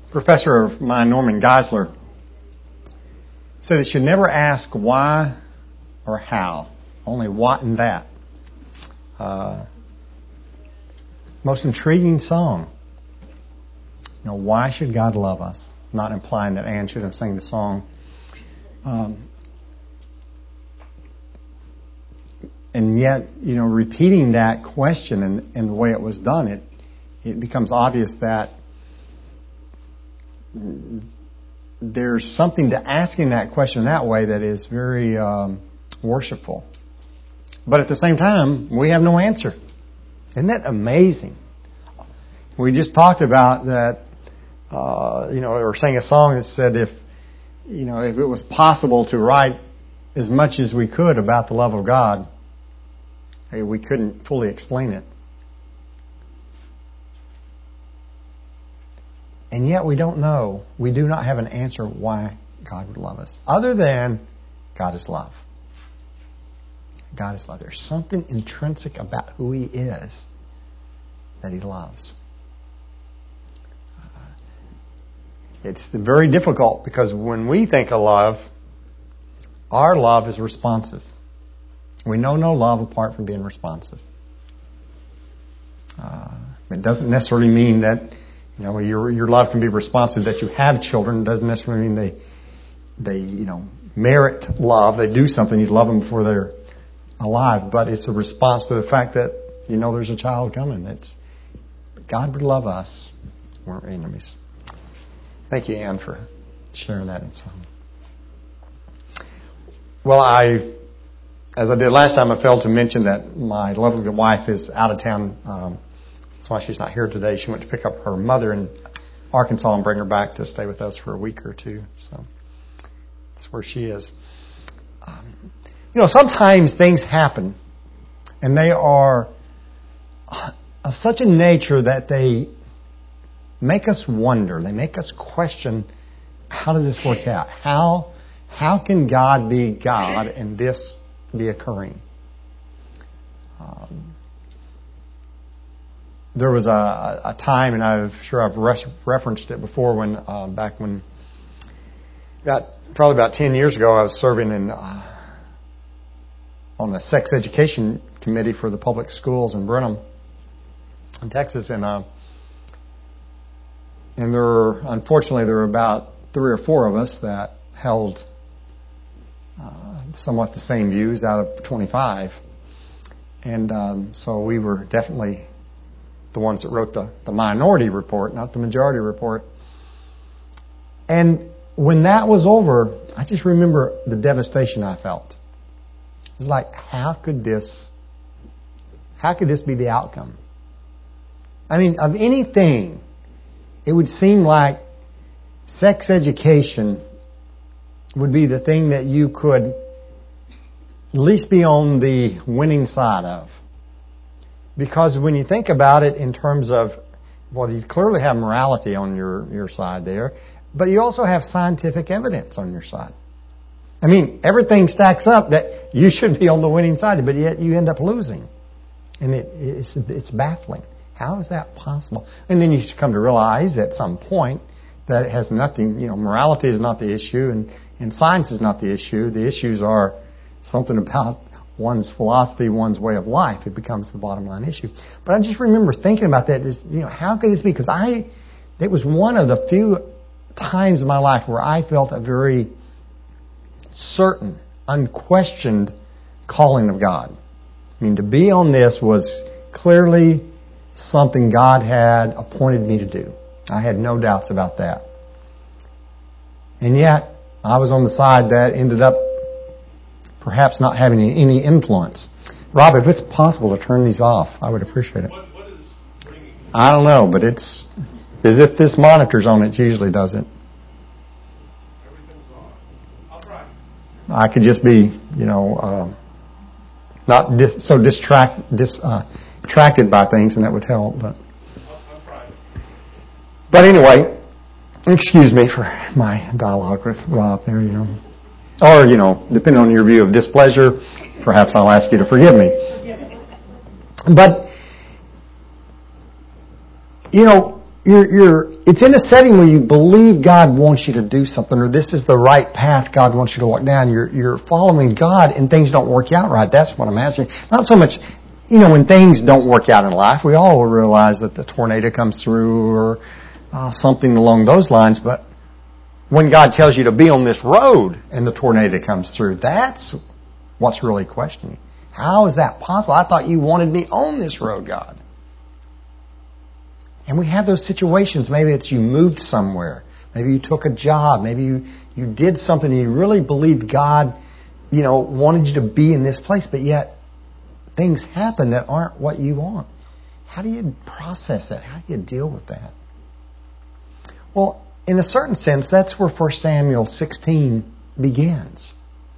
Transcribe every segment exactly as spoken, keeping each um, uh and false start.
professor of mine, Norman Geisler, said it should never ask why or how, only what and that. Uh, most intriguing song. You know, why should God love us? Not implying that Ann should have sang the song. Um, and yet, you know, repeating that question and, and the way it was done, it it becomes obvious that there's something to asking that question that way that is very um, worshipful. But at the same time, we have no answer. Isn't that amazing? We just talked about that, uh, you know, or sang a song that said if, you know, if it was possible to write as much as we could about the love of God, hey, we couldn't fully explain it. And yet we don't know. We do not have an answer why God would love us, other than God is love. God is love. There's something intrinsic about who He is that He loves. Uh, it's very difficult because when we think of love, our love is responsive. We know no love apart from being responsive. Uh, it doesn't necessarily mean that, you know, your your love can be responsive that you have children. It doesn't necessarily mean they they you know merit love. They do something. You love them before they're alive, but it's a response to the fact that you know there's a child coming. It's God would love us. We're enemies. Thank you, Ann, for sharing that in song. Well, I, as I did last time, I failed to mention that my lovely wife is out of town. Um, that's why she's not here today. She went to pick up her mother in Arkansas and bring her back to stay with us for a week or two. So that's where she is. Um, You know, sometimes things happen, and they are of such a nature that they make us wonder. They make us question, how does this work out? How how can God be God and this be occurring? Um, there was a, a time, and I'm sure I've re- referenced it before, when uh, back when, about probably about ten years ago, I was serving in... Uh, on the sex education committee for the public schools in Brenham, in Texas, and uh, and there were, unfortunately there were about three or four of us that held uh, somewhat the same views out of twenty-five, and um, so we were definitely the ones that wrote the, the minority report, not the majority report. And when that was over, I just remember the devastation I felt. It's like, how could this, how could this be the outcome? I mean, of anything, it would seem like sex education would be the thing that you could at least be on the winning side of. Because when you think about it in terms of, well, you clearly have morality on your, your side there, but you also have scientific evidence on your side. I mean, everything stacks up that you should be on the winning side, but yet you end up losing. And it, it's, it's baffling. How is that possible? And then you come to realize at some point that it has nothing, you know, morality is not the issue and, and science is not the issue. The issues are something about one's philosophy, one's way of life. It becomes the bottom line issue. But I just remember thinking about that, this, you know, how could this be? Because I, it was one of the few times in my life where I felt a very certain, unquestioned calling of God. I mean, to be on this was clearly something God had appointed me to do. I had no doubts about that. And yet, I was on the side that ended up perhaps not having any influence. Rob, if it's possible to turn these off, I would appreciate it. What, what is ringing? I don't know, but it's as if this monitor's on, it usually doesn't. I could just be, you know, uh, not dis- so distract, dis, uh, distracted by things, and that would help. But, but anyway, excuse me for my dialogue with Rob there, you know. Or, you know, depending on your view of displeasure, perhaps I'll ask you to forgive me. But, you know, you're, you're, it's in a setting where you believe God wants you to do something, or this is the right path God wants you to walk down. You're, you're following God and things don't work out right. That's what I'm asking. Not so much, you know, when things don't work out in life, we all realize that the tornado comes through or uh, something along those lines, but when God tells you to be on this road and the tornado comes through, that's what's really questioning. How is that possible? I thought you wanted me on this road, God. And we have those situations. Maybe it's you moved somewhere. Maybe you took a job. Maybe you, you did something and you really believed God, you know, wanted you to be in this place, but yet things happen that aren't what you want. How do you process that? How do you deal with that? Well, in a certain sense, that's where First Samuel sixteen begins.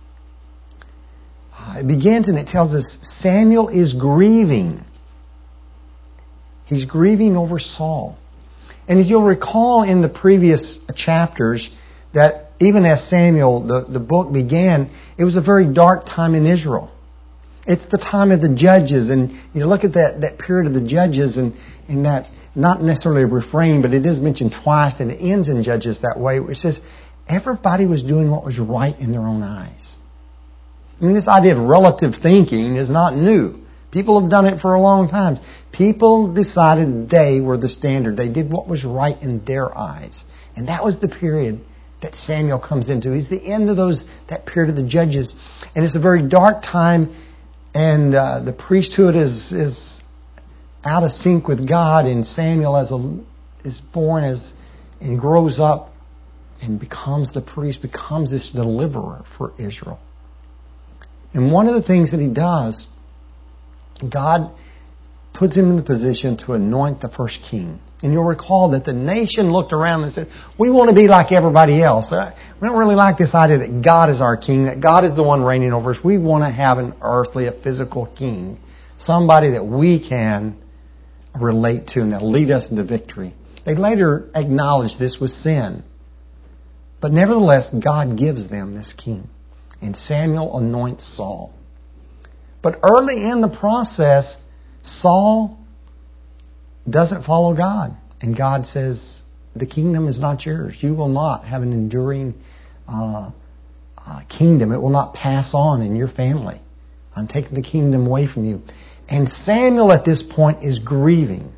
Uh, it begins and it tells us Samuel is grieving. He's grieving over Saul. And as you'll recall in the previous chapters, that even as Samuel, the, the book began, it was a very dark time in Israel. It's the time of the judges. And you look at that, that period of the judges and, and that, not necessarily a refrain, but it is mentioned twice and it ends in Judges that way, where it says everybody was doing what was right in their own eyes. I mean, this idea of relative thinking is not new. People have done it for a long time. People decided they were the standard. They did what was right in their eyes. And that was the period that Samuel comes into. He's the end of those that period of the judges. And it's a very dark time, and uh, the priesthood is is out of sync with God, and Samuel as a, is born as and grows up and becomes the priest, becomes this deliverer for Israel. And one of the things that he does, God puts him in the position to anoint the first king. And you'll recall that the nation looked around and said, we want to be like everybody else. We don't really like this idea that God is our king, that God is the one reigning over us. We want to have an earthly, a physical king. Somebody that we can relate to and that will lead us into victory. They later acknowledged this was sin. But nevertheless, God gives them this king. And Samuel anoints Saul. But early in the process, Saul doesn't follow God. And God says, the kingdom is not yours. You will not have an enduring uh, uh, kingdom. It will not pass on in your family. I'm taking the kingdom away from you. And Samuel at this point is grieving.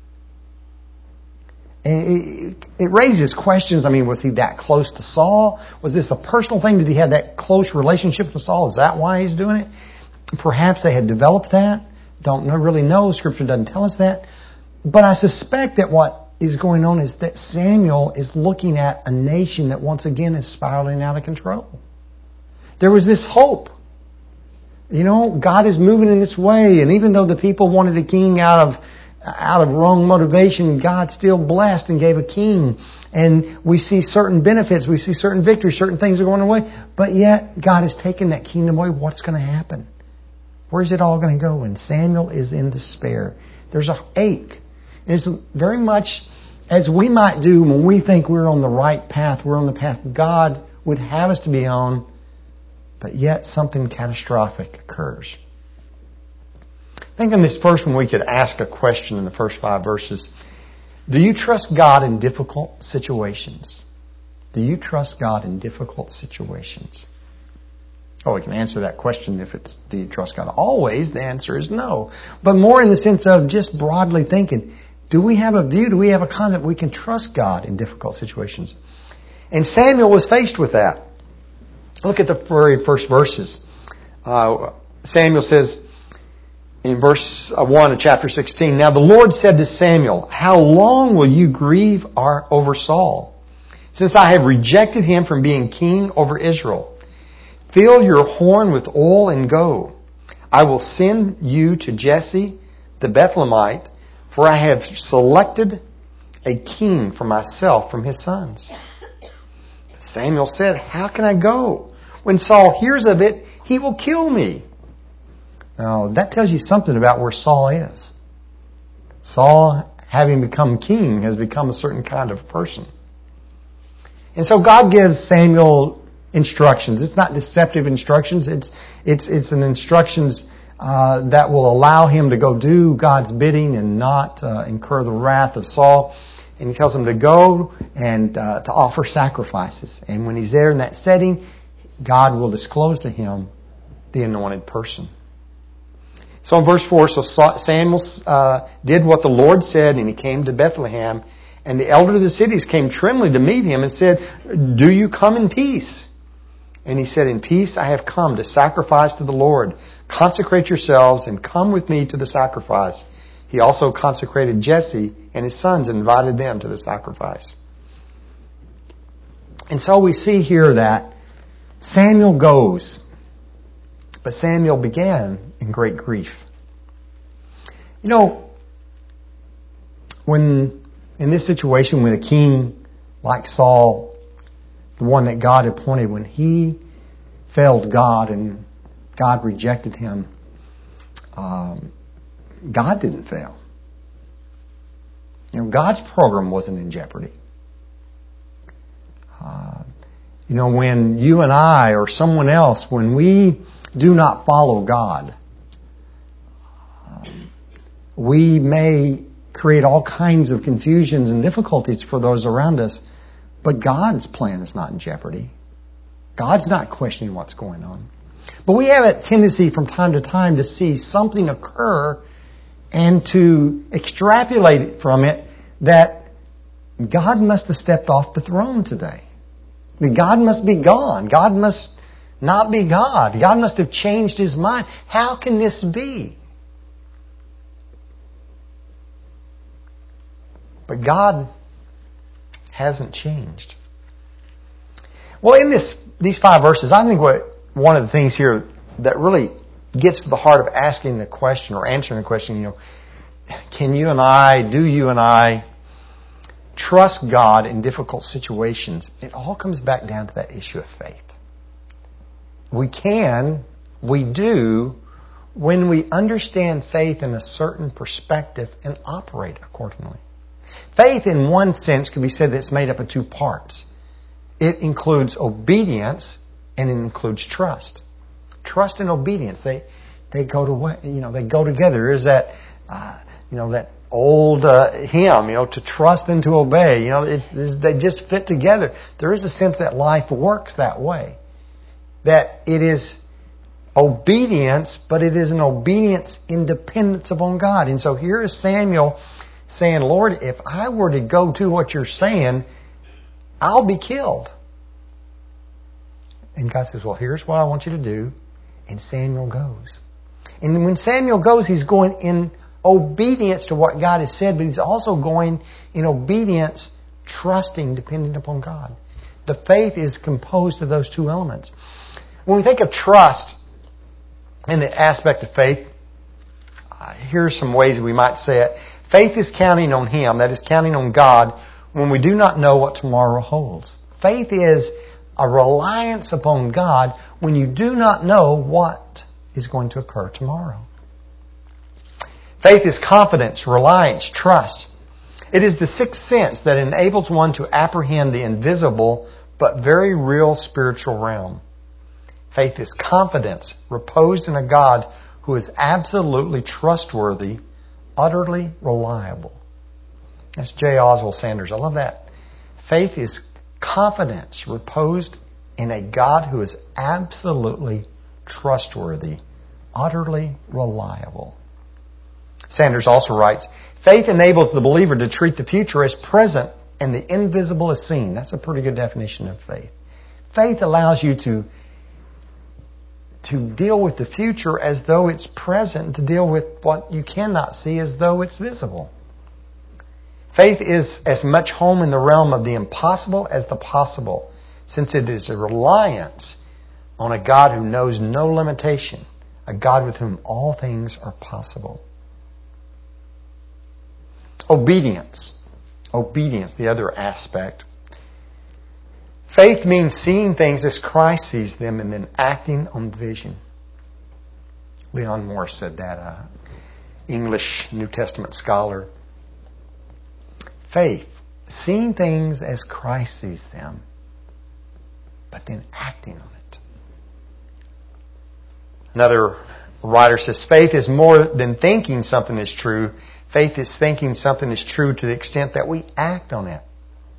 And it, it raises questions. I mean, was he that close to Saul? Was this a personal thing? Did he have that close relationship with Saul? Is that why he's doing it? Perhaps they had developed that. Don't know, really know. Scripture doesn't tell us that. But I suspect that what is going on is that Samuel is looking at a nation that once again is spiraling out of control. There was this hope. You know, God is moving in this way. And even though the people wanted a king out of out of wrong motivation, God still blessed and gave a king. And we see certain benefits. We see certain victories. Certain things are going away. But yet, God has taken that kingdom away. What's going to happen? Where's it all going to go? And Samuel is in despair. There's a ache. It's very much as we might do when we think we're on the right path. We're on the path God would have us to be on. But yet something catastrophic occurs. I think in this first one we could ask a question in the first five verses. Do you trust God in difficult situations? Do you trust God in difficult situations? Oh, we can answer that question if it's, do you trust God always? The answer is no. But more in the sense of just broadly thinking, do we have a view, do we have a concept we can trust God in difficult situations? And Samuel was faced with that. Look at the very first verses. Uh, Samuel says in verse one of chapter sixteen, now the Lord said to Samuel, how long will you grieve our, over Saul, since I have rejected him from being king over Israel? Fill your horn with oil and go. I will send you to Jesse the Bethlehemite, for I have selected a king for myself from his sons. Samuel said, how can I go? When Saul hears of it, he will kill me. Now, that tells you something about where Saul is. Saul, having become king, has become a certain kind of person. And so God gives Samuel instructions. It's not deceptive instructions. It's it's it's an instructions uh, that will allow him to go do God's bidding and not uh, incur the wrath of Saul. and he tells him to go and uh, to offer sacrifices. And when he's there in that setting, God will disclose to him the anointed person. So in verse four, so Samuel uh, did what the Lord said, and he came to Bethlehem. And the elder of the cities came trembling to meet him and said, "Do you come in peace?" And he said, "In peace I have come to sacrifice to the Lord. Consecrate yourselves and come with me to the sacrifice." He also consecrated Jesse and his sons and invited them to the sacrifice. And so we see here that Samuel goes, but Samuel began in great grief. You know, when in this situation, when a king like Saul, the one that God appointed, when he failed God and God rejected him, um, God didn't fail. You know, God's program wasn't in jeopardy. Uh, you know, when you and I or someone else, when we do not follow God, uh, we may create all kinds of confusions and difficulties for those around us, but God's plan is not in jeopardy. God's not questioning what's going on. But we have a tendency from time to time to see something occur and to extrapolate from it that God must have stepped off the throne today. That God must be gone. God must not be God. God must have changed His mind. How can this be? But God hasn't changed. Well, in this these five verses, I think what one of the things here that really gets to the heart of asking the question or answering the question, you know, can you and I, do you and I trust God in difficult situations? It all comes back down to that issue of faith. We can, we do, when we understand faith in a certain perspective and operate accordingly. Faith, in one sense, could be said that it's made up of two parts. It includes obedience and it includes trust. Trust and obedience, they they go to you know they go together. There's that uh, you know that old uh, hymn, you know, to trust and to obey. You know, it's, it's, they just fit together. There is a sense that life works that way. That it is obedience, but it is an obedience in dependence upon God. And so here is Samuel saying, "Lord, if I were to go do what you're saying, I'll be killed." And God says, "Well, here's what I want you to do." And Samuel goes. And when Samuel goes, he's going in obedience to what God has said, but he's also going in obedience, trusting, depending upon God. The faith is composed of those two elements. When we think of trust in the aspect of faith, uh, here's some ways we might say it. Faith is counting on Him, that is counting on God, when we do not know what tomorrow holds. Faith is a reliance upon God when you do not know what is going to occur tomorrow. Faith is confidence, reliance, trust. It is the sixth sense that enables one to apprehend the invisible but very real spiritual realm. Faith is confidence reposed in a God who is absolutely trustworthy, utterly reliable. That's J. Oswald Sanders. I love that. Faith is confidence reposed in a God who is absolutely trustworthy, utterly reliable. Sanders also writes, faith enables the believer to treat the future as present and the invisible as seen. That's a pretty good definition of faith. Faith allows you to, to deal with the future as though it's present, to deal with what you cannot see as though it's visible. Faith is as much home in the realm of the impossible as the possible, since it is a reliance on a God who knows no limitation, a God with whom all things are possible. Obedience. Obedience, the other aspect. Faith means seeing things as Christ sees them and then acting on vision. Leon Morris said that, uh, English New Testament scholar. Faith, seeing things as Christ sees them, but then acting on it. Another writer says, faith is more than thinking something is true. Faith is thinking something is true to the extent that we act on it.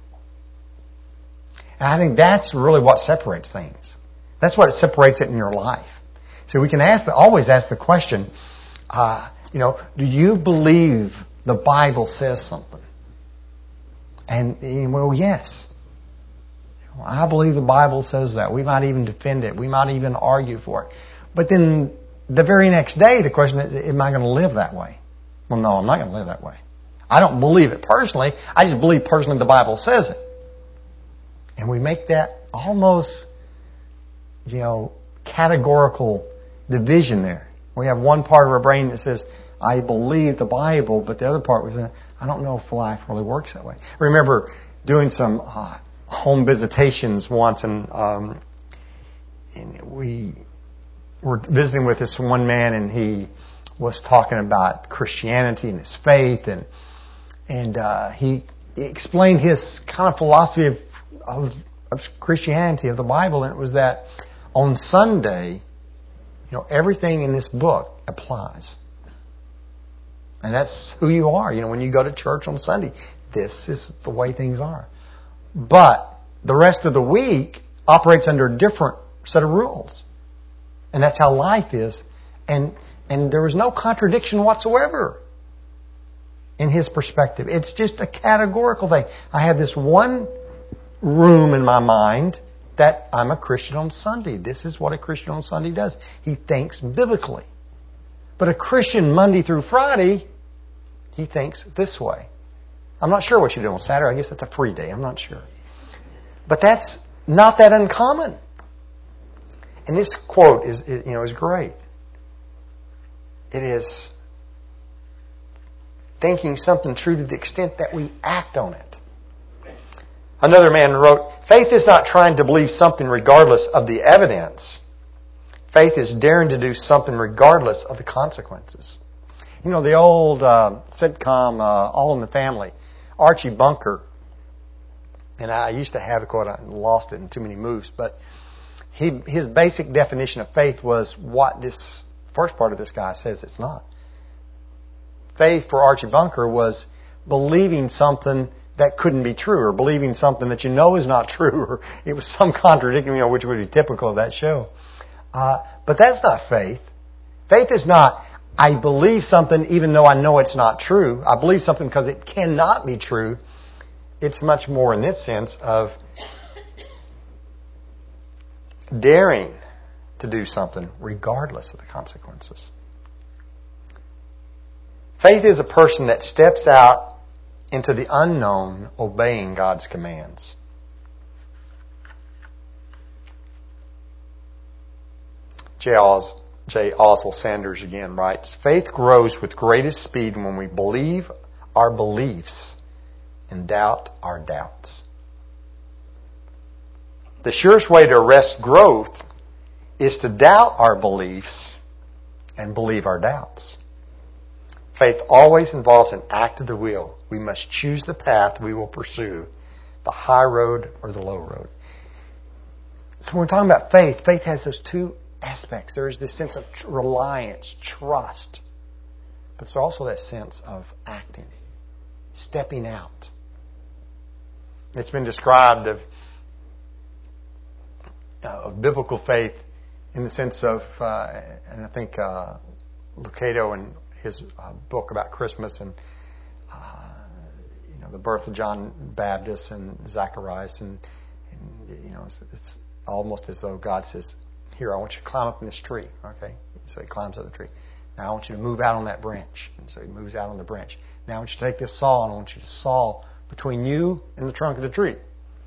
And I think that's really what separates things. That's what separates it in your life. So we can ask the, always ask the question, uh, you know, do you believe the Bible says something? And, and well, yes. I believe the Bible says that. We might even defend it. We might even argue for it. But then the very next day, the question is, am I going to live that way? Well, no, I'm not going to live that way. I don't believe it personally. I just believe personally the Bible says it. And we make that almost, you know, categorical division there. We have one part of our brain that says, I believe the Bible, but the other part was, I don't know if life really works that way. I remember doing some uh, home visitations once, and, um, and we were visiting with this one man, and he was talking about Christianity and his faith, and and uh, he explained his kind of philosophy of, of of Christianity, of the Bible, and it was that on Sunday, you know, everything in this book applies. And that's who you are. You know, when you go to church on Sunday, this is the way things are. But the rest of the week operates under a different set of rules. And that's how life is. And and there was no contradiction whatsoever in his perspective. It's just a categorical thing. I have this one room in my mind that I'm a Christian on Sunday. This is what a Christian on Sunday does. He thinks biblically. But a Christian Monday through Friday, he thinks this way. I'm not sure what you do on Saturday. I guess that's a free day. I'm not sure. But that's not that uncommon. And this quote is, is you know, is great. It is thinking something true to the extent that we act on it. Another man wrote, faith is not trying to believe something regardless of the evidence. Faith is daring to do something regardless of the consequences. You know, the old uh, sitcom, uh, All in the Family, Archie Bunker, and I used to have the quote, I lost it in too many moves, but he, his basic definition of faith was what this first part of this guy says it's not. Faith for Archie Bunker was believing something that couldn't be true, or believing something that you know is not true, or it was some contradiction, you know, which would be typical of that show. Uh, but that's not faith. Faith is not, I believe something even though I know it's not true. I believe something because it cannot be true. It's much more in this sense of daring to do something regardless of the consequences. Faith is a person that steps out into the unknown, obeying God's commands. J. Os, J. Oswald Sanders again writes, faith grows with greatest speed when we believe our beliefs and doubt our doubts. The surest way to arrest growth is to doubt our beliefs and believe our doubts. Faith always involves an act of the will. We must choose the path we will pursue, the high road or the low road. So when we're talking about faith, faith has those two aspects. There is this sense of reliance, trust. But there's also that sense of acting, stepping out. It's been described of, uh, of biblical faith in the sense of, uh, and I think uh, Lucado in his uh, book about Christmas and uh, you know the birth of John Baptist and Zacharias, and, and you know it's, it's almost as though God says, here, I want you to climb up in this tree. Okay? So he climbs up the tree. Now I want you to move out on that branch. And so he moves out on the branch. Now I want you to take this saw and I want you to saw between you and the trunk of the tree.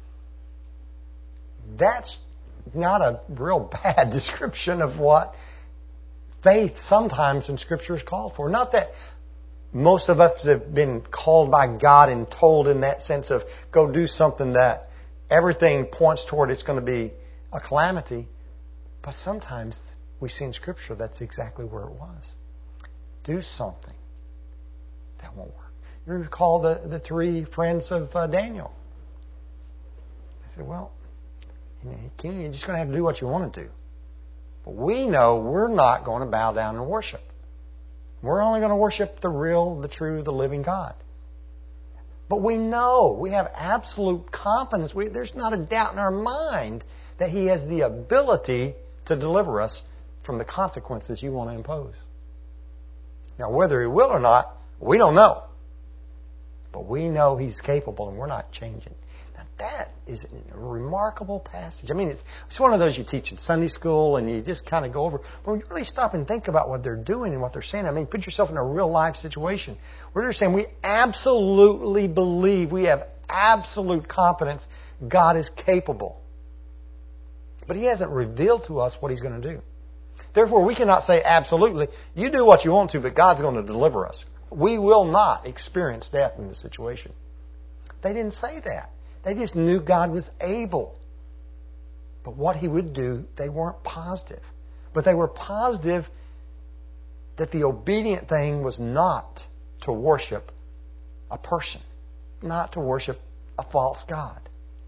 That's not a real bad description of what faith sometimes in Scripture is called for. Not that most of us have been called by God and told in that sense of go do something that everything points toward it's going to be a calamity. But sometimes we see in Scripture that's exactly where it was. Do something that won't work. You recall the, the three friends of uh, Daniel. They said, well, you know, King, you're just going to have to do what you want to do. But we know we're not going to bow down and worship. We're only going to worship the real, the true, the living God. But we know, we have absolute confidence. We, there's not a doubt in our mind that He has the ability to deliver us from the consequences you want to impose. Now, whether He will or not, we don't know. But we know He's capable and we're not changing. Now, that is a remarkable passage. I mean, it's, it's one of those you teach in Sunday school and you just kind of go over. But when you really stop and think about what they're doing and what they're saying, I mean, put yourself in a real life situation where they're saying we absolutely believe, we have absolute confidence God is capable. But He hasn't revealed to us what He's going to do. Therefore, we cannot say absolutely, you do what you want to, but God's going to deliver us. We will not experience death in this situation. They didn't say that. They just knew God was able. But what He would do, they weren't positive. But they were positive that the obedient thing was not to worship a person, not to worship a false god.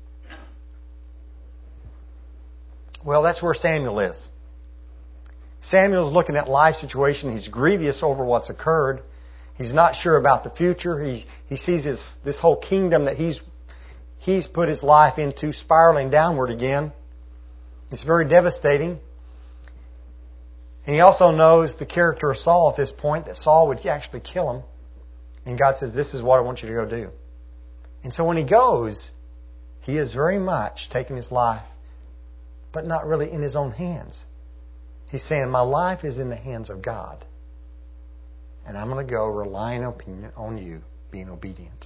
Well, that's where Samuel is. Samuel's looking at life situation. He's grievous over what's occurred. He's not sure about the future. He, he sees his, this whole kingdom that he's, he's put his life into spiraling downward again. It's very devastating. And he also knows the character of Saul at this point, that Saul would actually kill him. And God says, this is what I want you to go do. And so when he goes, he is very much taking his life, but not really in his own hands. He's saying, my life is in the hands of God. And I'm going to go relying on you, being obedient.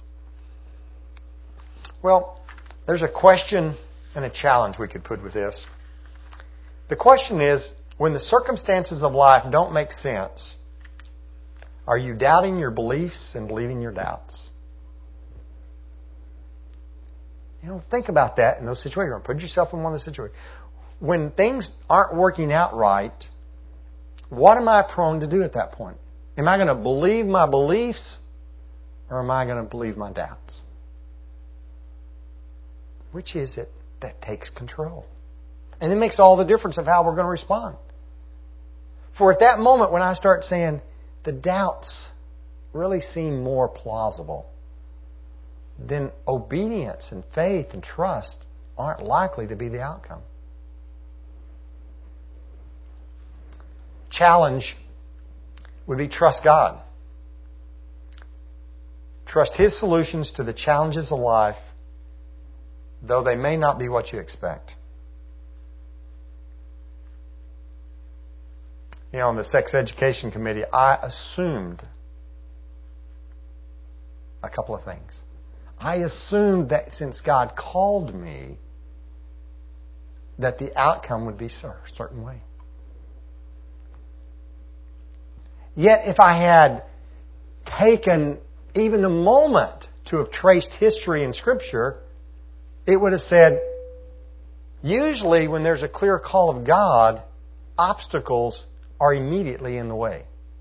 Well, there's a question and a challenge we could put with this. The question is, when the circumstances of life don't make sense, are you doubting your beliefs and believing your doubts? You know, think about that in those situations. Put yourself in one of those situations. When things aren't working out right, what am I prone to do at that point? Am I going to believe my beliefs or am I going to believe my doubts? Which is it that takes control? And it makes all the difference of how we're going to respond. For at that moment when I start saying the doubts really seem more plausible, then obedience and faith and trust aren't likely to be the outcome. Challenge would be trust God. Trust His solutions to the challenges of life, though they may not be what you expect. You know, on the sex education committee, I assumed a couple of things. I assumed that since God called me, that the outcome would be a certain way. Yet if I had taken even a moment to have traced history in Scripture, it would have said, usually when there's a clear call of God, obstacles are immediately in the way.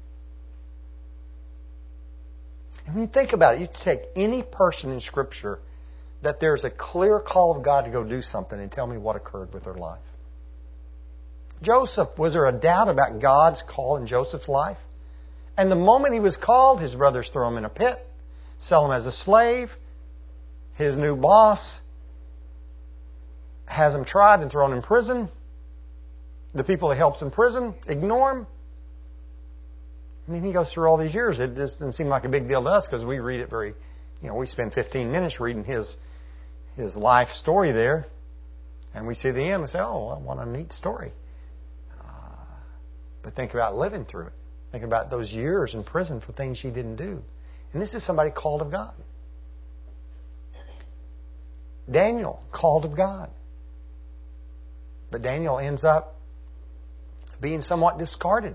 And when you think about it, you take any person in Scripture that there's a clear call of God to go do something and tell me what occurred with their life. Joseph, was there a doubt about God's call in Joseph's life? And the moment he was called, his brothers throw him in a pit, sell him as a slave. His new boss has him tried and thrown in prison. The people he helps in prison ignore him. I mean, he goes through all these years. It just doesn't seem like a big deal to us because we read it very, you know, we spend fifteen minutes reading his his life story there. And we see the end and say, oh, well, what a neat story. Uh, but think about living through it. Think about those years in prison for things he didn't do. And this is somebody called of God. Daniel, called of God. But Daniel ends up being somewhat discarded.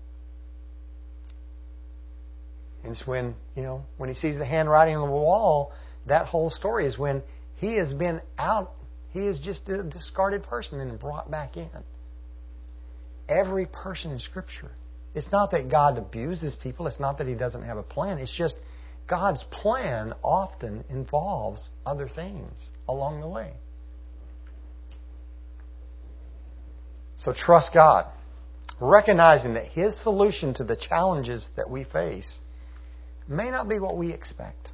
And it's when, you know, when he sees the handwriting on the wall, that whole story is when he has been out, he is just a discarded person and brought back in. Every person in Scripture. It's not that God abuses people. It's not that He doesn't have a plan. It's just God's plan often involves other things along the way. So trust God. recognizing that His solution to the challenges that we face may not be what we expect.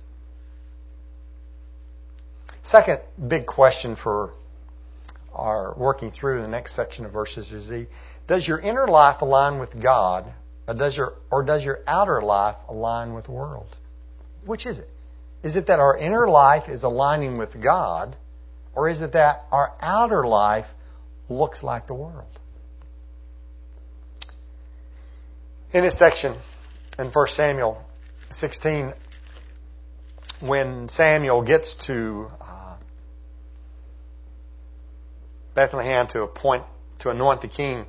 Second big question for our working through the next section of verses is the, does your inner life align with God, or does your or does your outer life align with the world? Which is it? Is it that our inner life is aligning with God, or is it that our outer life looks like the world? In this section, in First Samuel sixteen, when Samuel gets to uh, Bethlehem to appoint, to anoint the king,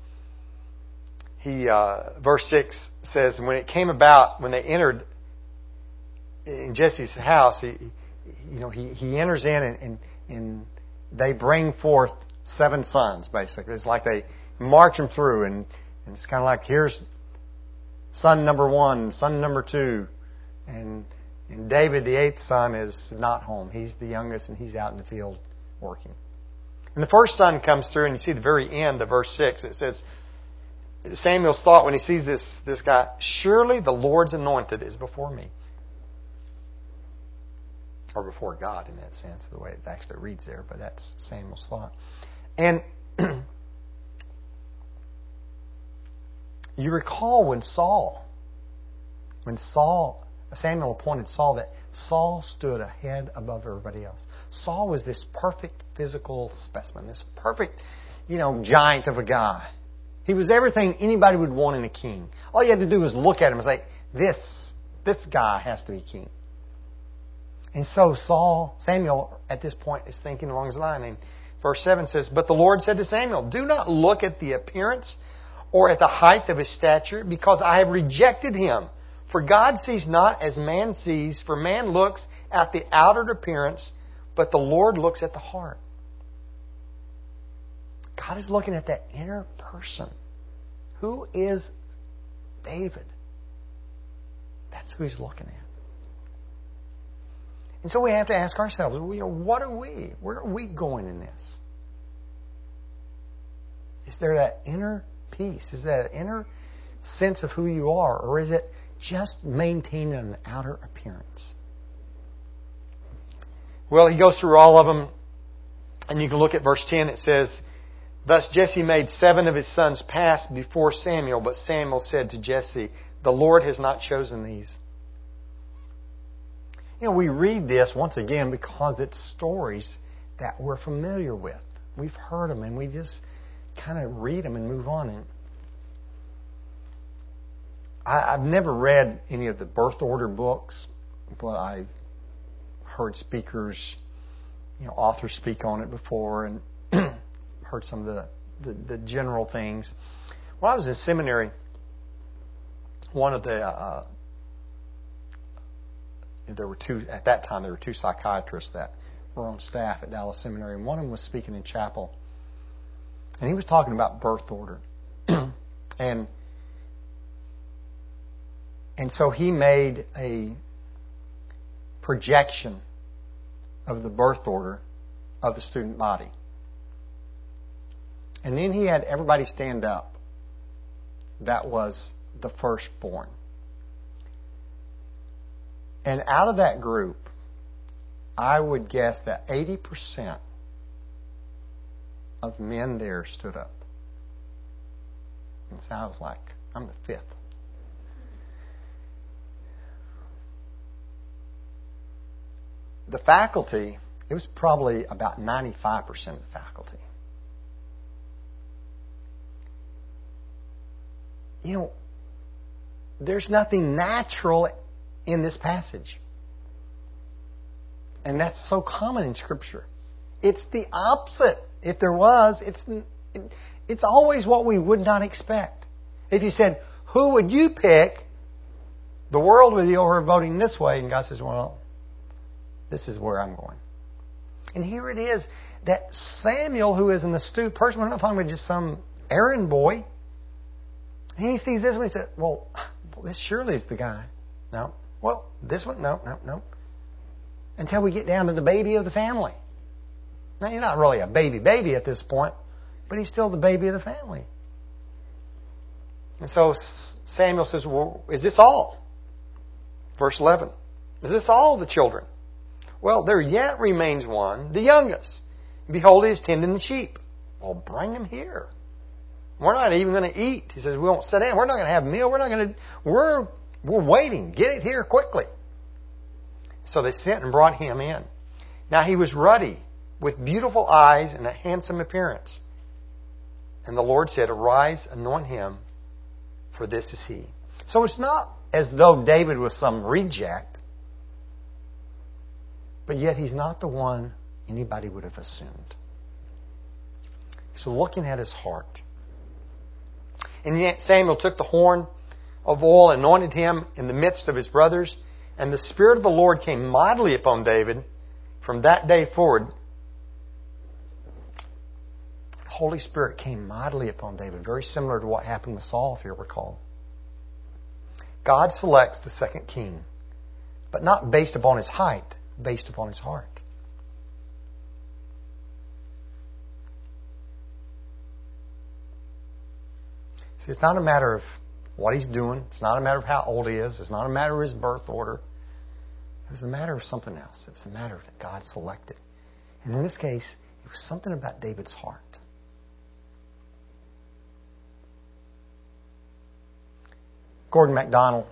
he uh, verse six says, when it came about, when they entered in Jesse's house, he, you know, he, he enters in and, and, and they bring forth seven sons, basically. It's like they march them through, and, and it's kind of like, here's son number one, son number two, and, and David, the eighth son, is not home. He's the youngest, and he's out in the field working. And the first son comes through, and you see the very end of verse six. It says, Samuel's thought when he sees this, this guy, surely the Lord's anointed is before me. Or before God, in that sense, the way it actually reads there, but that's Samuel's thought. And you recall when Saul, when Saul, Samuel appointed Saul, that Saul stood a head above everybody else. Saul was this perfect physical specimen, this perfect, you know, giant of a guy. He was everything anybody would want in a king. All you had to do was look at him and say, this, this guy has to be king. And so Saul, Samuel, at this point, is thinking along his line. And verse seven says, but the Lord said to Samuel, do not look at the appearance or at the height of his stature, because I have rejected him. For God sees not as man sees, for man looks at the outer appearance, but the Lord looks at the heart. God is looking at that inner person. Who is David? That's who He's looking at. And so we have to ask ourselves, you know, what are we? Where are we going in this? Is there that inner peace? Is that inner sense of who you are? Or is it just maintaining an outer appearance? Well, he goes through all of them. And you can look at verse ten. It says, thus Jesse made seven of his sons pass before Samuel. But Samuel said to Jesse, the Lord has not chosen these. You know, we read this once again because it's stories that we're familiar with. We've heard them and we just kind of read them and move on. And I, I've never read any of the birth order books, but I've heard speakers, you know, authors speak on it before, and heard some of the, the, the general things. When I was in seminary, one of the uh, there were two at that time. There were two psychiatrists that were on staff at Dallas Seminary, and one of them was speaking in chapel, and he was talking about birth order, and and so he made a projection of the birth order of the student body, and then he had everybody stand up. That was the firstborn. And out of that group, I would guess that eighty percent of men there stood up. And so I was like, I'm the fifth. The faculty, it was probably about ninety-five percent of the faculty. You know, there's nothing natural in this passage. And that's so common in Scripture. It's the opposite. If there was, it's it's always what we would not expect. If you said, who would you pick? The world would be over voting this way. And God says, well, this is where I'm going. And here it is that Samuel, who is an astute person, we're not talking about just some errand boy. He sees this one, he says, well, this surely is the guy. No. Well, this one, no, no, no. Until we get down to the baby of the family. Now, you're not really a baby baby at this point, but he's still the baby of the family. And so Samuel says, well, is this all? Verse eleven. Is this all the children? Well, there yet remains one, the youngest. Behold, he is tending the sheep. Well, bring him here. We're not even going to eat. He says, we won't sit down. We're not going to have a meal. We're not going to, we're, we're waiting. Get it here quickly. So they sent and brought him in. Now he was ruddy, with beautiful eyes and a handsome appearance. And the Lord said, arise, anoint him, for this is he. So it's not as though David was some reject, but yet he's not the one anybody would have assumed. So looking at his heart. And yet Samuel took the horn of oil, anointed him in the midst of his brothers, and the Spirit of the Lord came mightily upon David. From that day forward, the Holy Spirit came mightily upon David, very similar to what happened with Saul, if you recall. God selects the second king, but not based upon his height, based upon his heart. See, it's not a matter of what he's doing. It's not a matter of how old he is. It's not a matter of his birth order. It was a matter of something else. It was a matter that God selected. And in this case, it was something about David's heart. Gordon MacDonald,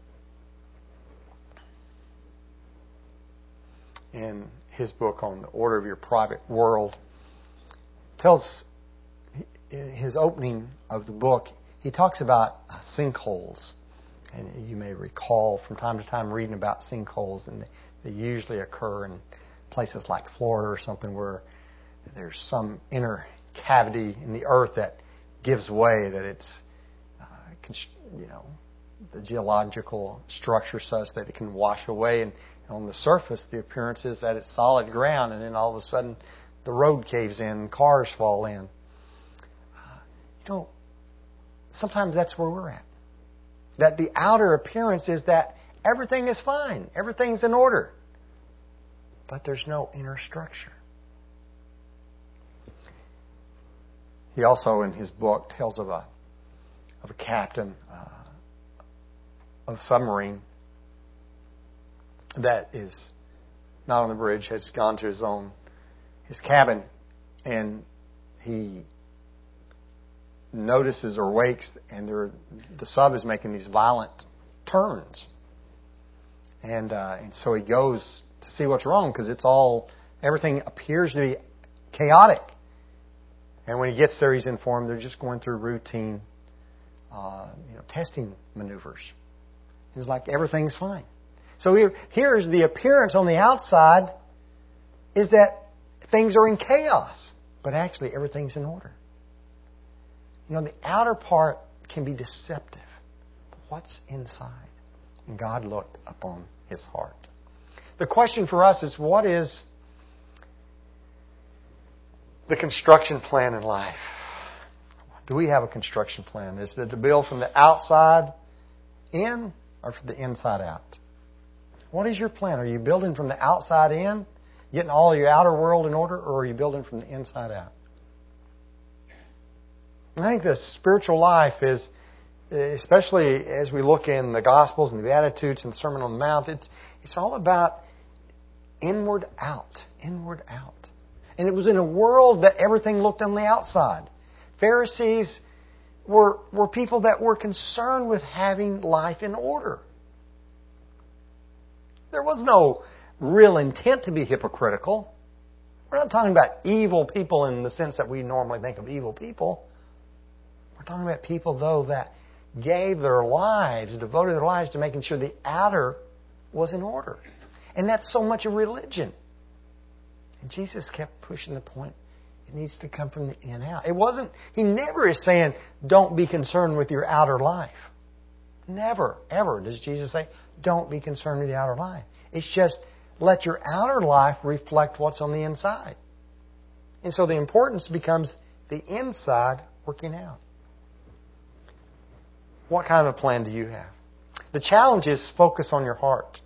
in his book on the order of your private world, tells in his opening of the book, he talks about sinkholes. And you may recall from time to time reading about sinkholes, and they usually occur in places like Florida or something where there's some inner cavity in the earth that gives way, that it's, uh, you know, the geological structure such that it can wash away. And on the surface, the appearance is that it's solid ground, and then all of a sudden the road caves in, cars fall in. Uh, you know, sometimes that's where we're at. That the outer appearance is that everything is fine, everything's in order, but there's no inner structure. He also, in his book, tells of a of a captain uh, of a submarine that is not on the bridge, has gone to his own his cabin, and he notices or wakes, and there, the sub is making these violent turns, and uh, and so he goes to see what's wrong, because it's all everything appears to be chaotic. And when he gets there, he's informed they're just going through routine, uh, you know, testing maneuvers. It's like everything's fine. So here, here's the appearance on the outside is that things are in chaos, but actually everything's in order. You know, the outer part can be deceptive, but what's inside? And God looked upon his heart. The question for us is, what is the construction plan in life? Do we have a construction plan? Is it to build from the outside in or from the inside out? What is your plan? Are you building from the outside in, getting all your outer world in order, or are you building from the inside out? I think the spiritual life is, especially as we look in the Gospels and the Beatitudes and the Sermon on the Mount, it's, it's all about inward out, inward out. And it was in a world that everything looked on the outside. Pharisees were, were people that were concerned with having life in order. There was no real intent to be hypocritical. We're not talking about evil people in the sense that we normally think of evil people. We're talking about people, though, that gave their lives, devoted their lives to making sure the outer was in order. And that's so much of religion. And Jesus kept pushing the point. It needs to come from the in out. It wasn't, He never is saying, don't be concerned with your outer life. Never, ever does Jesus say, don't be concerned with the outer life. It's just, let your outer life reflect what's on the inside. And so the importance becomes the inside working out. What kind of a plan do you have? The challenge is focus on your heart.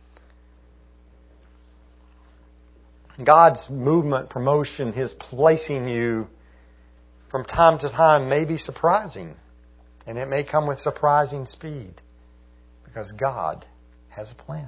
God's movement, promotion, His placing you from time to time may be surprising. And it may come with surprising speed because God has a plan.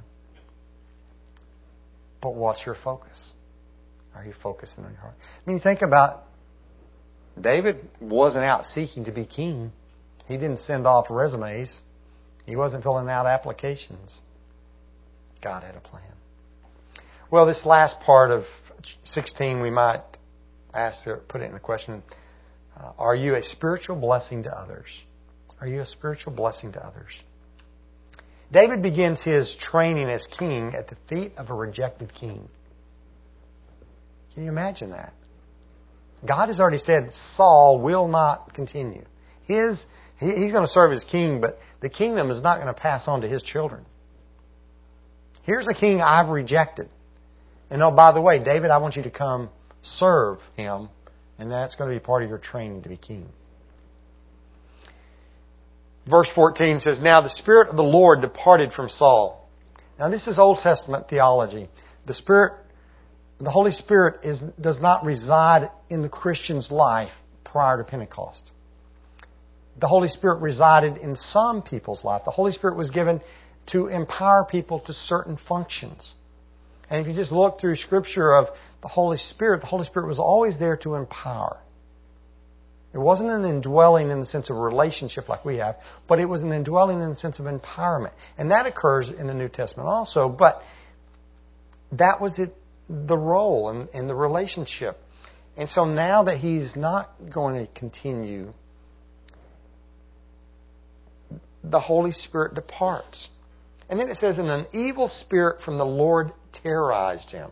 But what's your focus? Are you focusing on your heart? I mean, think about David wasn't out seeking to be king. He didn't send off resumes. He wasn't filling out applications. God had a plan. Well, this last part of sixteen, we might ask to put it in the question, uh, are you a spiritual blessing to others? Are you a spiritual blessing to others? David begins his training as king at the feet of a rejected king. Can you imagine that? God has already said Saul will not continue. His, he, he's going to serve as king, but the kingdom is not going to pass on to his children. Here's a king I've rejected. And oh, by the way, David, I want you to come serve him, and that's going to be part of your training to be king. Verse fourteen says, "Now the Spirit of the Lord departed from Saul." Now this is Old Testament theology. The Spirit, the Holy Spirit is, does not reside in the Christian's life prior to Pentecost. The Holy Spirit resided in some people's life. The Holy Spirit was given to empower people to certain functions. And if you just look through Scripture of the Holy Spirit, the Holy Spirit was always there to empower. It wasn't an indwelling in the sense of a relationship like we have, but it was an indwelling in the sense of empowerment. And that occurs in the New Testament also, but that was it, the role in, in the relationship. And so now that He's not going to continue, the Holy Spirit departs. And then it says, "And an evil spirit from the Lord terrorized him."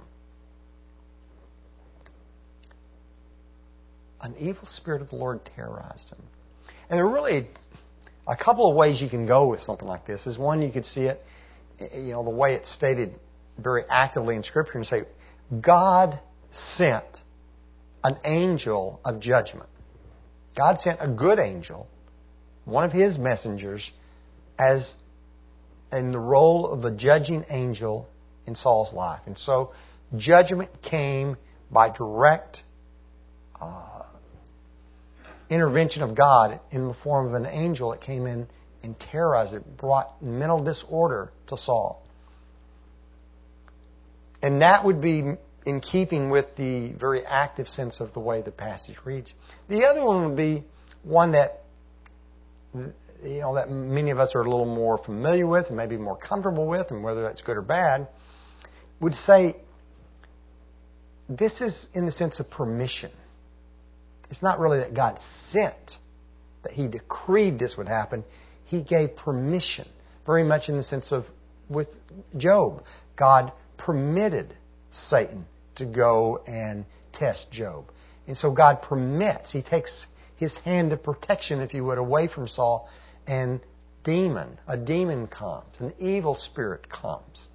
An evil spirit of the Lord terrorized him. And there are really a couple of ways you can go with something like this. Is one, you could see it, you know, the way it's stated very actively in Scripture and say, God sent an angel of judgment. God sent a good angel, one of His messengers, as in the role of a judging angel in Saul's life. And so judgment came by direct uh, intervention of God in the form of an angel that came in and terrorized it, brought mental disorder to Saul. And that would be in keeping with the very active sense of the way the passage reads. The other one would be one that, you know, that many of us are a little more familiar with and maybe more comfortable with, and whether that's good or bad, would say this is in the sense of permission. It's not really that God sent, that He decreed this would happen. He gave permission, very much in the sense of with Job. God permitted Satan to go and test Job. And so God permits. He takes His hand of protection, if you would, away from Saul, and demon, a demon comes, an evil spirit comes.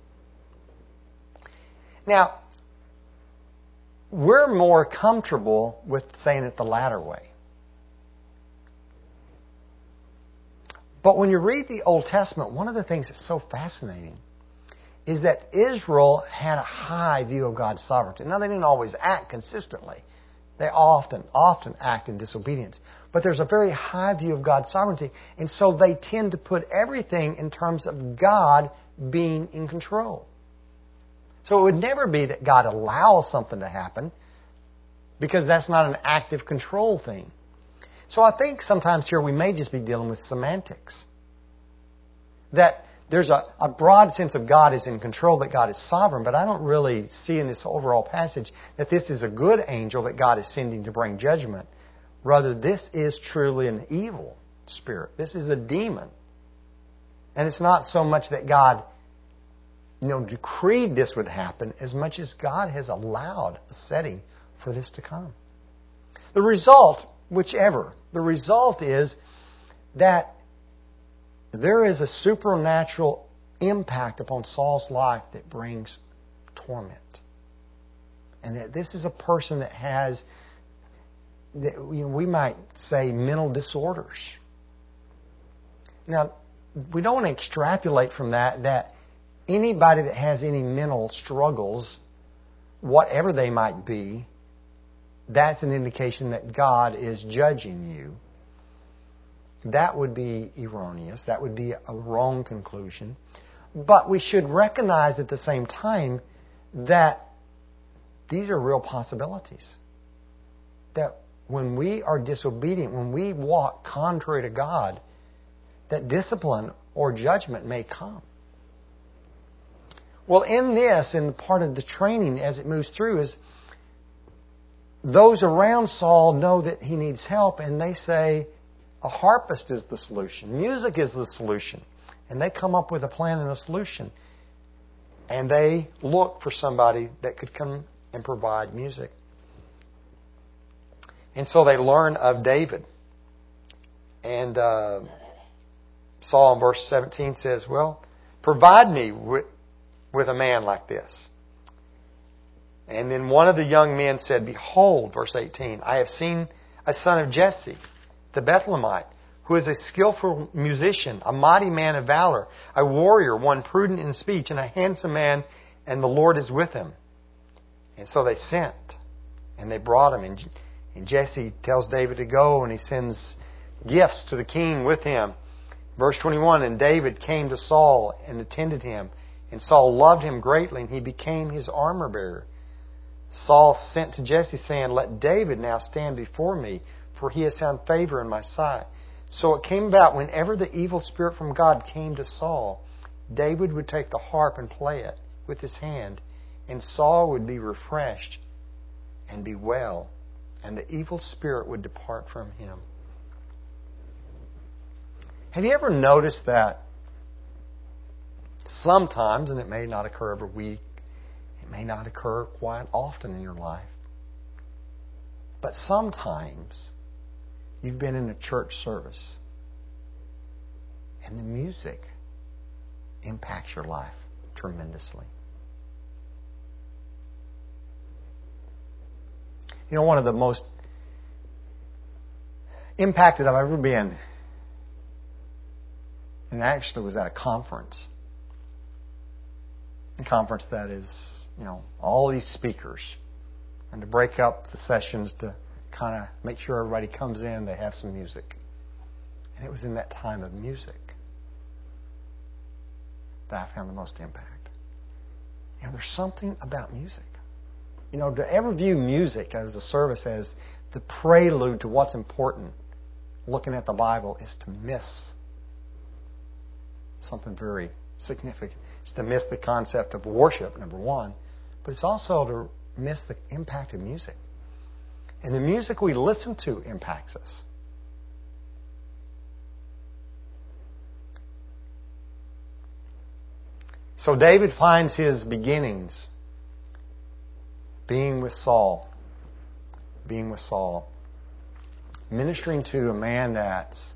Now, we're more comfortable with saying it the latter way. But when you read the Old Testament, one of the things that's so fascinating is that Israel had a high view of God's sovereignty. Now, they didn't always act consistently. They often, often act in disobedience. But there's a very high view of God's sovereignty. And so they tend to put everything in terms of God being in control. So it would never be that God allows something to happen, because that's not an active control thing. So I think sometimes here we may just be dealing with semantics. That there's a, a broad sense of God is in control, that God is sovereign, but I don't really see in this overall passage that this is a good angel that God is sending to bring judgment. Rather, this is truly an evil spirit. This is a demon. And it's not so much that God, you know, decreed this would happen as much as God has allowed a setting for this to come. The result, whichever, the result is that there is a supernatural impact upon Saul's life that brings torment. And that this is a person that has, that, you know, we might say, mental disorders. Now, we don't want to extrapolate from that that anybody that has any mental struggles, whatever they might be, that's an indication that God is judging you. that would be erroneous. That would be a wrong conclusion. But we should recognize at the same time that these are real possibilities. That when we are disobedient, when we walk contrary to God, that discipline or judgment may come. Well, in this, in part of the training as it moves through, is those around Saul know that he needs help, and they say, a harpist is the solution. Music is the solution. And they come up with a plan and a solution. And they look for somebody that could come and provide music. And so they learn of David. And uh, Saul in verse seventeen says, well, provide me with, with a man like this. And then one of the young men said, behold, verse eighteen, I have seen a son of Jesse, the Bethlehemite, who is a skillful musician, a mighty man of valor, a warrior, one prudent in speech, and a handsome man, and the Lord is with him. And so they sent, and they brought him. And, and Jesse tells David to go, and he sends gifts to the king with him. Verse twenty-one, and David came to Saul and attended him. And Saul loved him greatly, and he became his armor bearer. Saul sent to Jesse, saying, let David now stand before me, for he has found favor in my sight. So it came about, whenever the evil spirit from God came to Saul, David would take the harp and play it with his hand, and Saul would be refreshed and be well, and the evil spirit would depart from him. Have you ever noticed that sometimes, and it may not occur every week, it may not occur quite often in your life, but sometimes you've been in a church service and the music impacts your life tremendously. You know, one of the most impacted I've ever been, and actually was at a conference. A conference that is, you know, all these speakers. And to break up the sessions to kind of make sure everybody comes in, they have some music. And it was in that time of music that I found the most impact. You know, there's something about music. You know, to ever view music as a service as the prelude to what's important, looking at the Bible, is to miss something very significant. It's to miss the concept of worship, number one, but it's also to miss the impact of music. And the music we listen to impacts us. So David finds his beginnings being with Saul. Being with Saul. Ministering to a man that's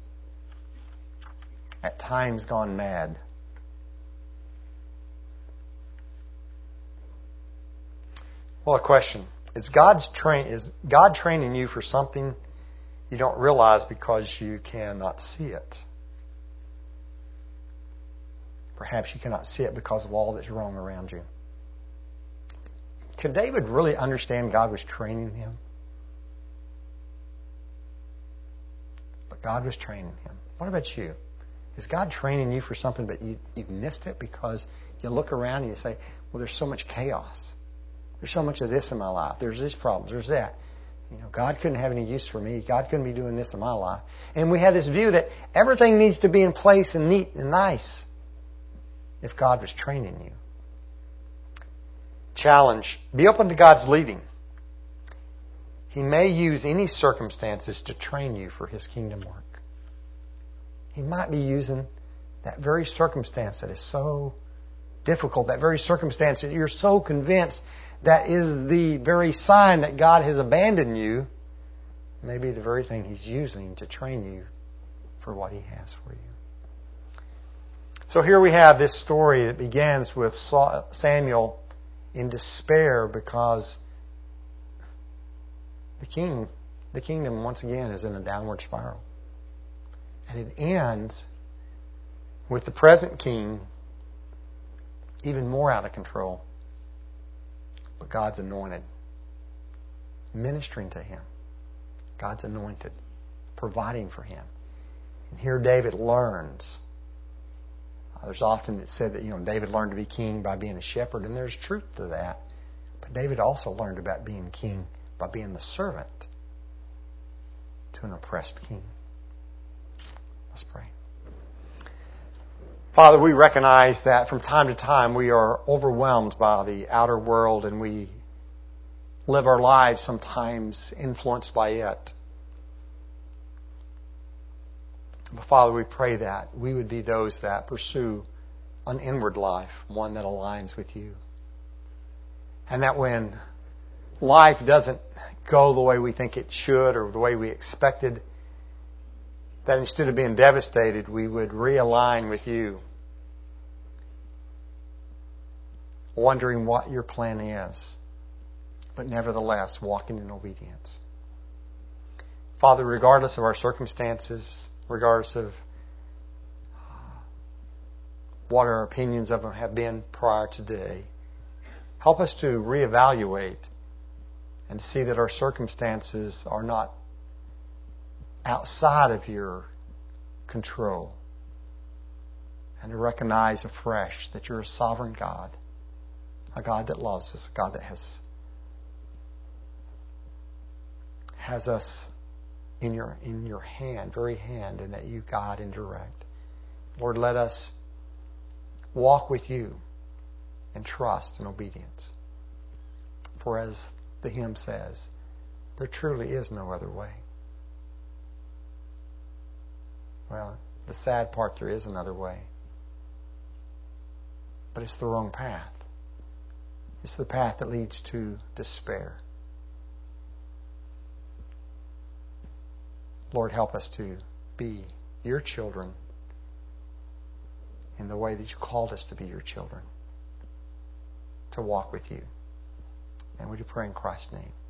at times gone mad. Well, a question. Is God's train is God training you for something you don't realize because you cannot see it? Perhaps you cannot see it because of all that's wrong around you. Could David really understand God was training him? But God was training him. What about you? Is God training you for something but you, you've missed it because you look around and you say, well, there's so much chaos. There's so much of this in my life. There's these problems. There's that. You know, God couldn't have any use for me. God couldn't be doing this in my life. And we have this view that everything needs to be in place and neat and nice if God was training you. Challenge. Be open to God's leading. He may use any circumstances to train you for His kingdom work. He might be using that very circumstance that is so difficult, that very circumstance that you're so convinced that is the very sign that God has abandoned you, may be the very thing He's using to train you for what He has for you. So here we have this story that begins with Samuel in despair because the king, the kingdom once again is in a downward spiral. And it ends with the present king even more out of control. But God's anointed, ministering to him. God's anointed, providing for him. And here David learns. Uh, there's often it's said that, you know, David learned to be king by being a shepherd, and there's truth to that. But David also learned about being king by being the servant to an oppressed king. Let's pray. Father, we recognize that from time to time we are overwhelmed by the outer world, and we live our lives sometimes influenced by it. But Father, we pray that we would be those that pursue an inward life, one that aligns with you. And that when life doesn't go the way we think it should or the way we expected, that instead of being devastated, we would realign with you, wondering what your plan is, but nevertheless walking in obedience. Father, regardless of our circumstances, regardless of what our opinions of them have been prior to today, help us to reevaluate and see that our circumstances are not outside of your control, and to recognize afresh that you're a sovereign God, a God that loves us, a God that has has us in your in your hand, very hand, and that you guide and direct. Lord, let us walk with you in trust and obedience. For as the hymn says, there truly is no other way. Well, the sad part, there is another way. But it's the wrong path. It's the path that leads to despair. Lord, help us to be your children in the way that you called us to be your children, to walk with you. And we do pray in Christ's name.